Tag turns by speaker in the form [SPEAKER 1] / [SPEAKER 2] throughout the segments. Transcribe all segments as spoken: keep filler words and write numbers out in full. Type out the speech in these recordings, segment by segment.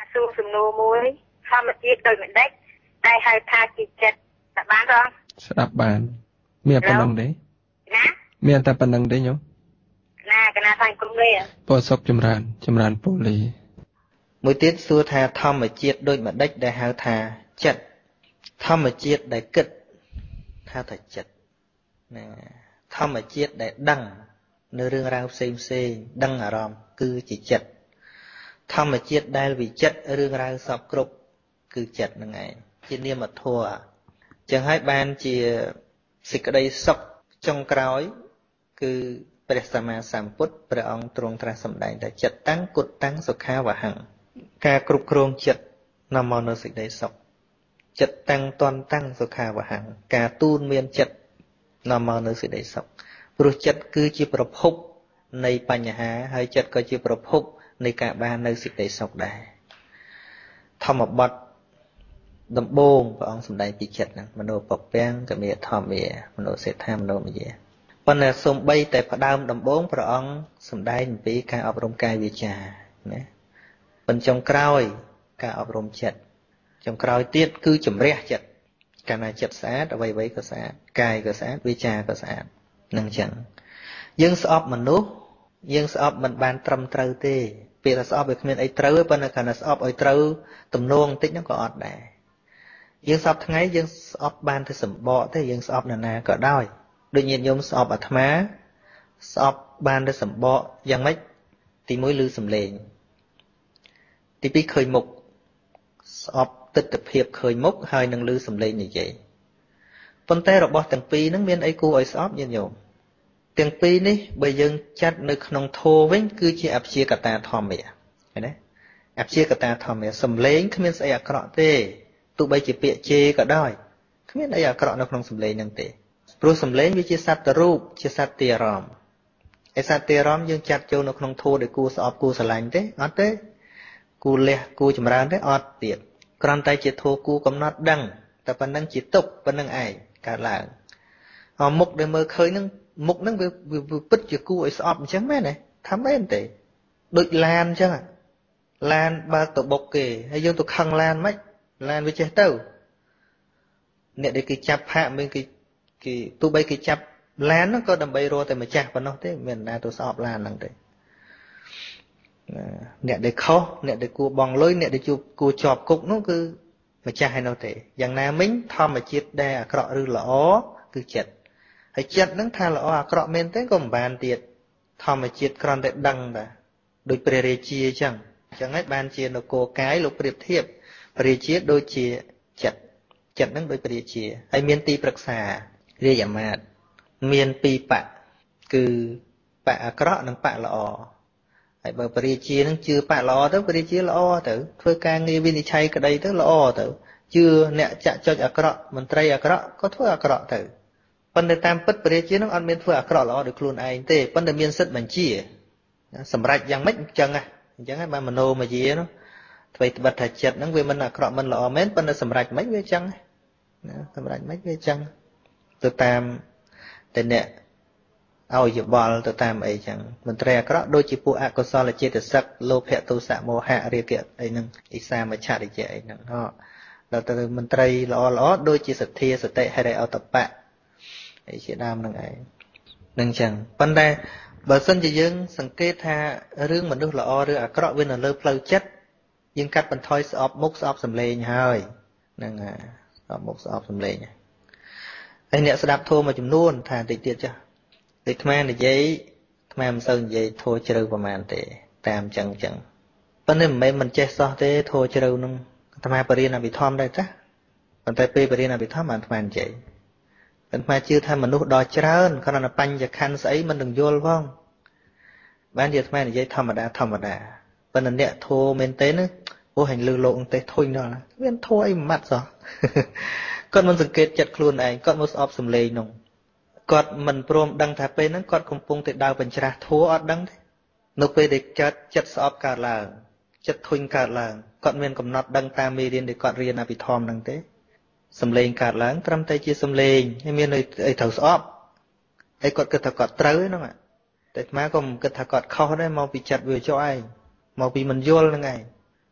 [SPEAKER 1] សួរសំណួរមួយធម្មជាតិដោយមិនដេចតែហៅថាជាចិត្តតែបានរង
[SPEAKER 2] ស្ដាប់បានមានប៉ុណ្ណឹងទេ
[SPEAKER 1] ណា
[SPEAKER 2] មានតែប៉ុណ្ណឹងទេញោម
[SPEAKER 1] ណាកណាថាគុំនេះ
[SPEAKER 2] ពោសុកចម្រើនចម្រើនពូលី
[SPEAKER 3] មួយទៀតសួរថាធម្មជាតិដោយមិនដេចដែលហៅថាចិត្តធម្មជាតិដែលគិតហៅថាចិត្តណាធម្មជាតិដែលដឹងនៅរឿងរ៉ាវផ្សេងផ្សេងដឹងអារម្មណ៍គឺជាចិត្តធម្មជាតិដែលវិចិត្ររឿងរ៉ាវសពគ្រប់គឺចិត្តហ្នឹងឯងជានាមធម៌ចឹងហើយបានជាសេចក្តីសុខចុងក្រោយគឺព្រះសម្មាសម្ពុទ្ធព្រះអង្គទ្រង់ត្រាស់សម្ដែងថាចិត្តតាំងគុតតាំងសុខាវហੰការគ្រប់គ្រងចិត្តនាំមកនូវសេចក្តីសុខចិត្តតាំងតន់តាំងសុខាវហੰការទូនមានចិត្តនាំមកនូវសេចក្តីសុខព្រោះចិត្តគឺជាប្រភពនៃបញ្ហាហើយចិត្តក៏ជាប្រភពនៃការបាននៅសេចក្តីសុខដែរធម្មបទដំបូងព្រះអង្គសម្ដែងពីចិត្តហ្នឹងមនោពពាំងកមេធម្មាមនោសេដ្ឋាមនោមយាប៉ុន្តែសូម្បីតែផ្ដើមដំបូងព្រះអង្គសម្ដែងអំពីការអប់រំកាយវាចាណាប៉ុន្តែចុងក្រោយការអប់រំចិត្តចុងក្រោយទៀតគឺជំរះចិត្តកាលណាចិត្តស្អាតអ្វីៗក៏ស្អាតកាយក៏ស្អាតវាចាក៏ស្អាតនឹងចឹងយើងស្អប់មនុស្សយើងស្អប់មិនបានត្រឹមត្រូវទេពេលថាស្អប់វាគ្មានអីត្រូវទេប៉ុន្តែកាលណាស្អប់ឲ្យត្រូវទំនងបន្តិចហ្នឹងក៏អត់ដែរយើងស្អប់ថ្ងៃយើងស្អប់បានតែសម្បកទេយើងស្អប់នរណាក៏ដោយដូចញាតិញោមស្អប់អាត្មាស្អប់បានតែសម្បកយ៉ាងម៉េចទីមួយឮសំឡេងទីពីរឃើញមុខស្អប់ទិដ្ឋភាពឃើញមុខហើយនឹងឮសំឡេងនិយាយប៉ុន្តែរបស់ទាំងពីរហ្នឹងមានអីគួរឲ្យស្អប់ញាតិញោមទាំងពីរនេះបើយើងចាត់នៅក្នុងធម៌វិញគឺជាអព្យាកតាធម្មៈឃើញទេអព្យាកតាធម្មៈសំឡេងគ្មានស្អីអាក្រក់ទេទោះបីជាពាក្យជេរក៏ដោយគ្មានអីអាក្រក់នៅក្នុងសំឡេងហ្នឹងទេព្រោះសំឡេងវាជាសត្វរូបជាសត្វទារម្មណ៍ឯសត្វទារម្មណ៍យើងចាត់ចូលនៅក្នុងធម៌ដែលគួរស្អប់គួរស្រឡាញ់ទេអត់ទេគួរលះគួរចម្រើនទេអត់ទៀតគ្រាន់តែជាធម៌គួរកំណត់ដឹងតែប៉ុណ្្នឹងជាទុកប៉ុណ្្នឹងឯងកើតឡើងអមុខដែលមើលឃើញហ្នឹងមុខហ្នឹងវាពិតជាគួរឲ្យស្អប់អញ្ចឹងមែនទេថាមែនទេដូចឡានអញ្ចឹងឡានបើកទៅបុកគេហើយយើងទៅខឹងឡានមិនឡានវាចេះទៅអ្នកដែលគេចាប់ផាកមានគេគេទោះបីគេចាប់ឡានហ្នឹងក៏ដើម្បីរកតែម្ចាស់ប៉ុណ្ណោះទេមានណាទៅស្អប់ឡានហ្នឹងទេអ្នកដែលខុសអ្នកដែលគួរបង់លុយអ្នកដែលជួបគួរជាប់គុកនោះគឺម្ចាស់ឯនោះទេយ៉ាងណាមិញធម្មជាតិដែលអាក្រក់ឬល្អគឺចិត្តហើយចិត្តហ្នឹងថាល្អអាក្រក់មែនទេក៏មិនបានទៀតធម្មជាតិគ្រាន់តែដឹងតែដូចព្រះរាជាអញ្ចឹងអញ្ចឹងហើយបានជានគរកាយលោកប្រៀបធៀបព្រះរាជាដូចជាចិត្តចិត្តហ្នឹងដូចព្រះរាជាហើយមានទីប្រឹក្សារាជអាមាត្យមានពីរបកគឺបកអាក្រក់និងបកល្អហើយបើព្រះរាជានឹងជឿបកល្អទៅព្រះរាជាល្អទៅធ្វើការងារវិនិច្ឆ័យក្តីទៅល្អទៅជឿអ្នកចាក់ចុចអាក្រក់មន្ត្រីអាក្រក់ក៏ធ្វើអាក្រក់ទៅប៉ុន្តែតាមពិតព្រះរាជានឹងអត់មានធ្វើអាក្រក់ល្អដោយខ្លួនឯងទេប៉ុន្តែមានសិទ្ធិបញ្ជាសម្រាប់យ៉ាងម៉េចអញ្ចឹងអញ្ចឹងហើយបានមโนមយានោះធ្វើត្បិតថាចិត្តហ្នឹងវាមិនអាក្រក់មិនល្អមែនប៉ុន្តែសម្រាប់ម៉េចវាអញ្ចឹងណាសម្រាប់ម៉េចវាអញ្ចឹងទៅតាមតែអ្នកឲ្យយោបល់ទៅតាមអីចឹងមន្ត្រីអាក្រក់ដូចជាពួកអកុសលចេតសិកលោភៈទោសៈមោហៈរាគៈអីហ្នឹងអ៊ីសាមច្ឆរិយៈអីហ្នឹងហ៎ដល់ទៅមន្ត្រីល្អល្អដូចជាសទ្ធាសតិហិរិអតបៈអីជាដើមហ្នឹងឯងហ្នឹងចឹងប៉ុន្តែបើសិនជាយើងសង្កេតថារឿងមនុស្សល្អឬអាក្រក់វានៅលើផ្លូវចិត្តយើងកាត់បន្ថយស្អប់មុខស្អប់សម្លេងហើយហ្នឹងស្អប់មុខស្អប់សម្លេងហើយអ្នកស្ដាប់ធម៌មួយចំនួនថាតិចទៀតចាស់តែអាត្មានិយាយអាត្មាមិនសូវនិយាយធម៌ជ្រៅប្រហែលទេតាមចឹងចឹងប៉ុន្តែមិនមែនមិនចេះសោះទេធម៌ជ្រៅនោះអាត្មាបរិញ្ញាអភិធម្មដែរចាស់ប៉ុន្តែពេលបរិញ្ញាអភិធម្មអាត្មានិយាយអាត្មាជឿថាមនុស្សដ៏ច្រើនគ្រាន់តែបញ្ញខណ្ឌស្អីមិននឹងយល់ផងបានជាអាត្មានិយាយធម្មតាធម្មតាប៉ុន្តែអ្នកធម៌មែនទេណាអូហែងលឺលោកទេធុញដល់មានធម៌អីមួយម៉ាត់សោះគាត់មិនសង្កេតចិត្តខ្លួនឯងគាត់មកស្អប់សំឡេងនោះគាត់មិនព្រមដឹងថាពេលហ្នឹងគាត់កំពុងតែដើរបញ្ច្រាស់ធัวអត់ដឹងទេនៅពេលដែលកើតចិត្តស្អប់កើតឡើងចិត្តធុញកើតឡើងគាត់មានកំណត់ដឹងតាមមេរៀនដែលគាត់រៀនអភិធម្មហ្នឹងទេសំឡេងកើតឡើងត្រឹមតែជាសំឡេងហើយមានអីត្រូវស្អប់ហើយគាត់គិតថាគាត់ត្រូវហ្នឹងតែអាត្មាក៏មិនគិតថាគាត់ខុសដែរមកពីចិត្តវាចុះឯងមកពីមិនយល់ហ្នឹងឯង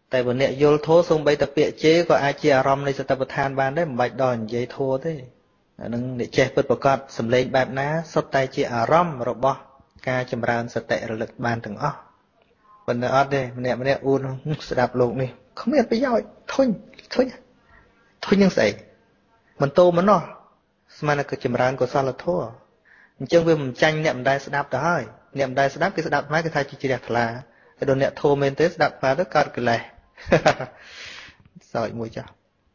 [SPEAKER 3] តែបើអ្នកយល់ធម៌សូម្បីតែពាក្យជេរក៏អាចជាអារម្មណ៍នៃសតិប្បដ្ឋានបានដែរមិនបាច់ដល់និយាយធម៌ទេអានឹងអ្នកចេះពិតប្រាកដសម្លេងបែបណាសុទ្ធតែជាអារម្មណ៍របស់ការចម្រើនសតិរលឹកបានទាំងអស់ប៉ុន្តែអត់ទេម្នាក់ម្នាក់អួនស្ដាប់លោកនេះគ្មានប្រយោជន៍ធុញធុញធុញនឹងស្អីមិនតោមិនណោះស្មានតែគឺចម្រើនកុសលធម៌អញ្ចឹងវាមិនចាញ់អ្នកមិនដែលស្ដាប់ទៅហើយអ្នកមិនដែលស្ដាប់គេស្ដាប់មកគេថាជាជ្រះថ្លាហើយដល់អ្នកធម៌មែនទេស្ដាប់មកទៅកើតកិលេសសោចមួយចាស់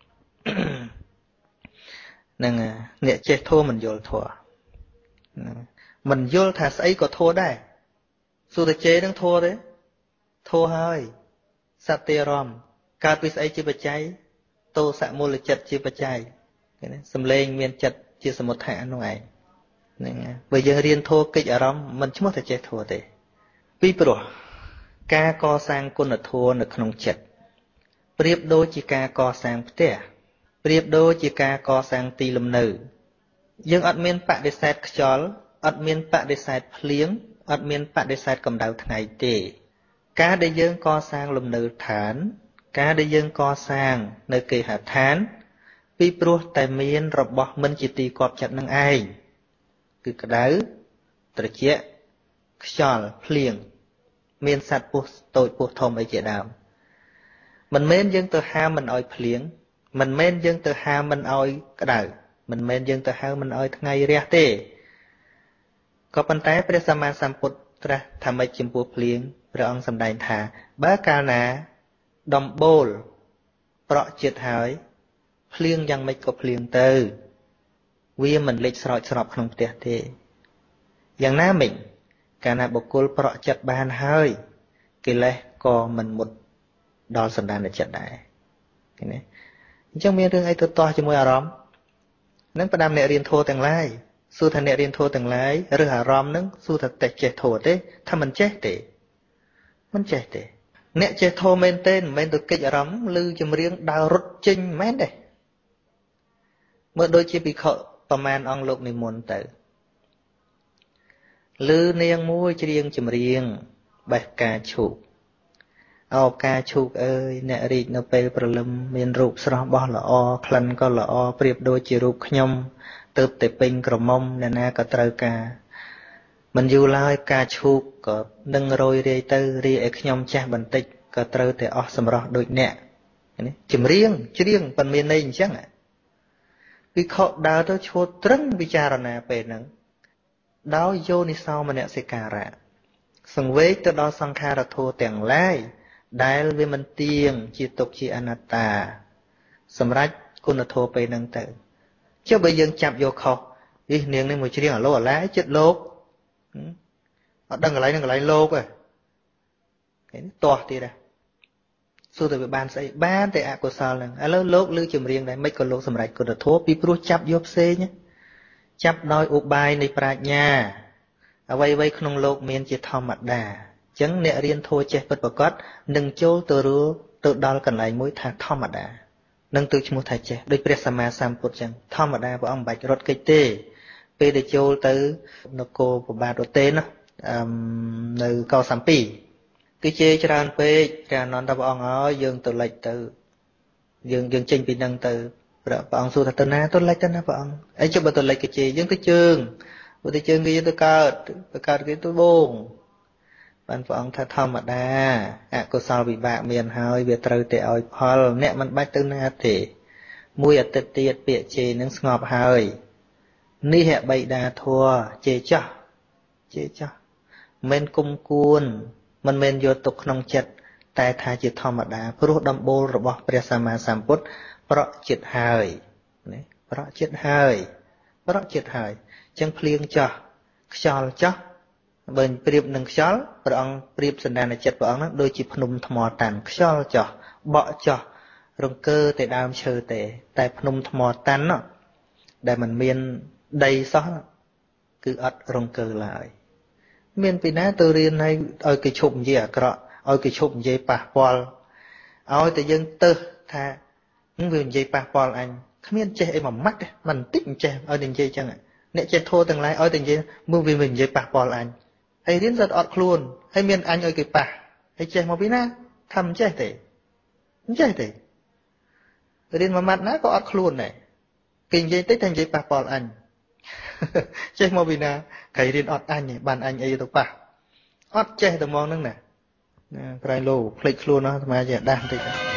[SPEAKER 3] ហ្នឹងអ្នកចេះធម៌មិនយល់ធម៌មិនយល់ថាស្អីក៏ធម៌ដែរសុទ្ធតែជេរនឹងធម៌ទេធម៌ហើយសត្វទេរមកើតពីស្អីជាបច្ច័យទោសមូលចិត្តជាបច្ច័យឃើញទេសំឡេងមានចិត្តជាសមុដ្ឋៈនោះឯងហ្នឹងបើយើងរៀនធម៌កិច្ចអារម្មណ៍មិនឈ្មោះតែចេះធម៌ទេពីព្រោះការកសាងគុណធម៌នៅក្នុងចិត្តប្រៀបដូចជាការកសាងផ្ទះប្រៀបដូចជាការកសាងទីលំនៅយើងអត់មានបដិសេធខ្យល់អត់មានបដិសេធភ្លៀងអត់មានបដិសេធកម្ដៅថ្ងៃទេការដែលយើងកសាងលំនៅឋានការដែលយើងកសាងនៅគេហដ្ឋានពីព្រោះតែមានរបស់មិនជាទីគាប់ចិត្តនឹងឯងគឺក្ដៅត្រជាក់ខ្យល់ភ្លៀងមានសត្វពស់តូចពស់ធំអីជាដើមមិនមែនយើងទៅហាមមិនឲ្យភ្លៀងមិនមែនយើងទៅហាមមិនឲ្យក្ដៅមិនមែនយើងទៅហៅមិនឲ្យថ្ងៃរះទេក៏ប៉ុន្តែព្រះសម្មាសម្ពុទ្ធត្រាស់ថាម៉េចចំពោះភ្លៀងព្រះអង្គសម្ដែងថាបើកាលណាដំបូលប្រក់ចិត្តហើយភ្លៀងយ៉ាងម៉េចក៏ភ្លៀងទៅវាមិនលេចស្រោចស្រពក្នុងផ្ទះទេយ៉ាងណាមិញកាលណាបុគ្គលប្រក់ចិត្តបានហើយកិលេសក៏មិនមុតដល់សន្តានចិត្តដែរឃើញទេអញ្ចឹងមានរឿងអីទៅទាស់ជាមួយអារម្មណ៍នឹងផ្ដាំអ្នករៀនធម៌ទាំងឡាយសួរថាអ្នករៀនធម៌ទាំងឡាយឬអារម្មណ៍នឹងសួរថាតែចេះធម៌ទេថាមិនចេះទេមិនចេះទេអ្នកចេះធម៌មែនទេមិនមែនទៅកិច្ចអារម្មណ៍ឬចម្រៀងដើររត់ចេញមែនទេមើលដូចជាភិក្ខុប្រមាណអង្គលោកនិមន្តទៅឮនាងមួយច្រៀងចម្រៀងបេះការឈូកអោការឈូកអើយអ្នករីកនៅពេលព្រលឹមមានរូបស្រស់បោះល្អក្លិនក៏ល្អប្រៀបដូចជារូបខ្ញុំទៅតែពេញក្រមុំអ្នកណាក៏ត្រូវការមិនយូរឡើយការឈូកក៏នឹងរយរាយទៅរាយឲ្យខ្ញុំចាស់បន្តិចក៏ត្រូវតែអស់សម្រស់ដូចអ្នកនេះចម្រៀងច្រៀងប៉ុន្មានន័យអញ្ចឹងវិខដើរទៅឈួតត្រឹងពិចារណាពេលហ្នឹងដោយយោនិសោមនសិការៈសង្វេគទៅដល់សង្ខារធម៌ទាំងឡាយដែលវាមិនទៀងជាទុក្ខជាអនត្តាសម្រាប់គុណធម៌ពេលហ្នឹងទៅចុះបើយើងចាប់យកខុសនេះនាងនេះមួយច្រៀងអាឡូអាឡាចិត្តលោកអត់ដឹងកន្លែងហ្នឹងកន្លែងលោកហ៎ឃើញទាស់ទៀតហ៎សួរទៅវាបានស្អីបានតែអកុសលហ្នឹងឥឡូវលោកឮចម្រៀងដែរមិនក៏លោកសម្រេចគុណធម៌ពីព្រោះចាប់យកផ្សេងចាប់ដោយឧបាយនៃប្រាជ្ញាអ្វីអ្វីក្នុងលោកមានជាធម្មតាអញ្ចឹងអ្នករៀនធម៌ចេះពិតប្រាកដនឹងចូលទៅរੂទៅដល់កន្លែងមួយថាធម្មតានឹងទៅឈ្មោះថាចេះដោយព្រះសម្មាសម្ពុទ្ធអញ្ចឹងធម្មតាព្រះអង្គមិនបាច់រត់គេចទេពេលដែលចូលទៅនគរប្របាទរទេណានៅកោសាំពីគឺជេរច្រើនពេកព្រះអនន្តព្រះអង្គហើយយើងទៅលិចទៅយើងយើងចេញពីនឹងទៅព្រះអង្គសួរថាទៅណាទៅលិចទៅណាព្រះអង្គអីចុះបើទៅលិចគេជេរយើងទៅជើងបើទៅជើងគេយើងទៅកើតទៅកើតគេទៅបងបានព្រះអង្គថាធម្មតាអកុសលវិបាកមានហើយវាត្រូវតែឲ្យផលអ្នកមិនបាច់ទៅណាទេមួយអាទិត្យទៀតពាក្យជេរនឹងស្ងប់ហើយនេះបិតាធัวជេរចាស់ជេរចាស់មិនគុំគួនមិនមែនយកទុកក្នុងចិត្តតែថាជាធម្មតាព្រោះដំបូលរបស់ព្រះសម្មាសម្ពុទ្ធប្រក់ចិត្តហើយណាប្រក់ចិត្តហើយប្រក់ចិត្តហើយអញ្ចឹងភ្លៀងចាស់ខ្យល់ចាស់បើប្រៀបនឹងខ្យល់ព្រះអង្គប្រៀបសន្តានចិត្តព្រះអង្គហ្នឹងដូចជាភ្នំថ្មតាន់ខ្យល់ចាស់បក់ចាស់រង្គើតែដើមឈើទេតែភ្នំថ្មតាន់ដែលมันមានដីសោះគឺអត់រង្គើឡើយមានពីណាទៅរៀនឲ្យឲ្យគេឈប់និយាយអាក្រក់ឲ្យគេឈប់និយាយប៉ះពាល់ឲ្យតែយើងទៅថាវានិយាយប៉ះពាល់អញគ្មានចេះអីមួយម៉ាត់ទេមិនបន្តិចមិនចេះឲ្យតែនិយាយចឹងអ្នកចេះធោះទាំងឡាយឲ្យតែនិយាយមើលវានិយាយប៉ះពាល់អញហើយរៀនទៅអត់ខ្លួនហើយមានអញឲ្យគេប៉ះហើយចេះមកពីណាថាមិនចេះទេ không chơi thế riêng mà mặt nó có ọt luôn này kinh dây tích thành dây bà bỏ anh chơi mô bì nà cái riêng ọt anh bàn anh ấy tao bà ọt chơi tao mong nâng nè cái lô plek luôn nó mà giờ đang thì